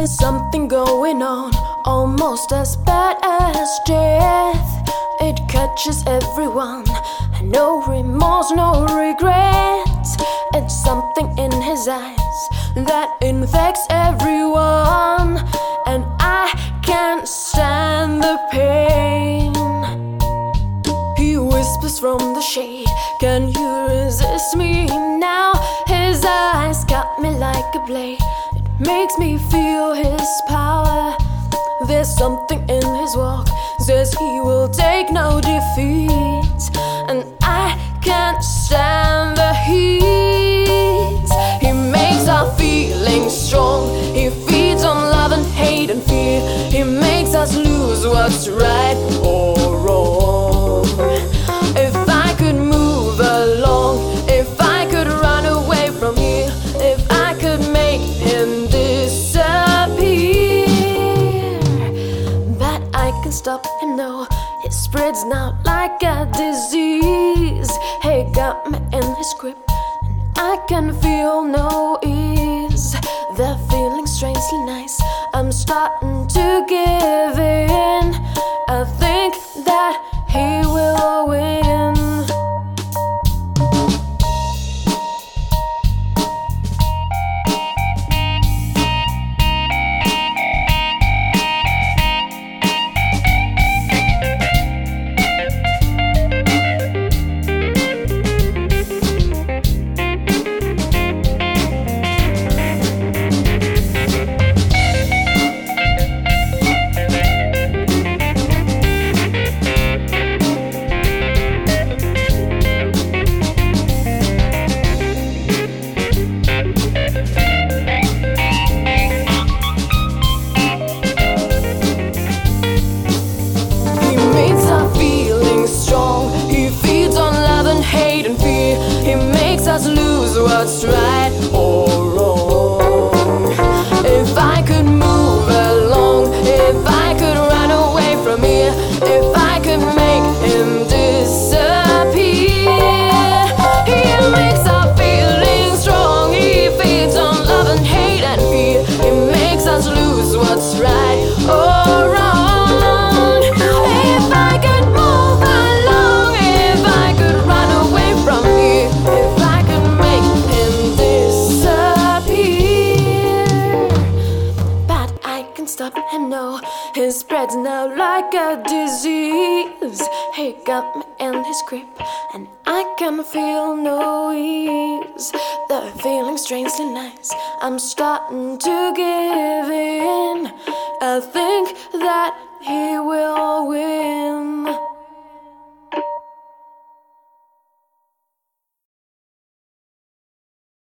There's something going on, almost as bad as death. It catches everyone, and no remorse, no regrets. It's something in his eyes that infects everyone, and I can't stand the pain. He whispers from the shade, can you resist me now? His eyes cut me like a blade, it makes me feel his power. There's something in his walk, says he will take no defeat, and I can't stand the heat. He makes our feelings strong, he feeds on love and hate and fear. He makes us lose what's right or wrong. If I could move along, if I could run away from here, if I could make him disappear, but I can stop him now. It spreads now like a disease. He got me in his grip, and I can feel no ease. The feeling strangely nice, I'm starting to give in. I think that he will win. He makes us lose what's right or wrong. If I could move along, if I could run away from here, if I could make him disappear. He makes our feelings strong, he feeds on love and hate and fear. He makes us lose what's right or wrong. If I could move along, if I could run away from here, if I could make him disappear, but I can stop him now. He spreads now like a disease. He got me in his grip, and I can feel no ease. The feeling's strangely nice, I'm starting to give in. I think that he will win.